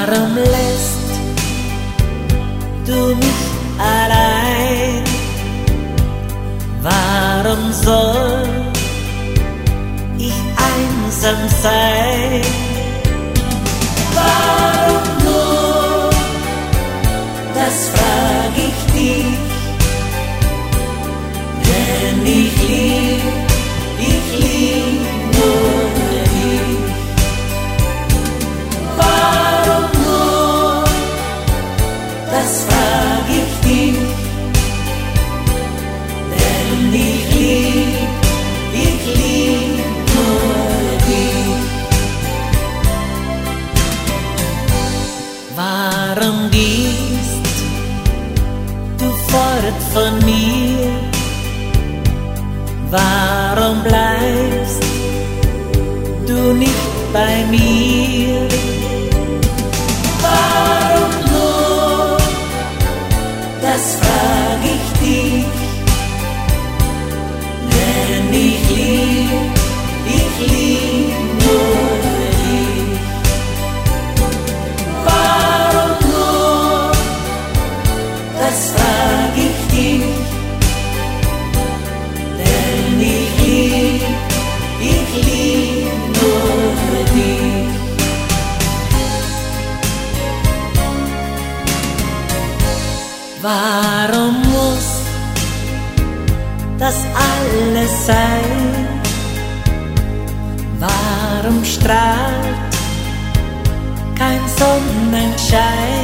Warum lässt du mich allein? Warum soll ich einsam sein? Warum nur, das frag ich dich, denn ich lieb nur dich. Warum nur, das frag ich dich, denn ich lieb nur dich. Warum gehst du fort von mir? Warum bleibst du nicht bei mir? Warum nur, das frag ich dich, denn ich lieb nur dich. Warum nur, das frag ich dich, denn ich lieb nur dich. Warum muss das alles sein? Warum strahlt kein Sonnenschein?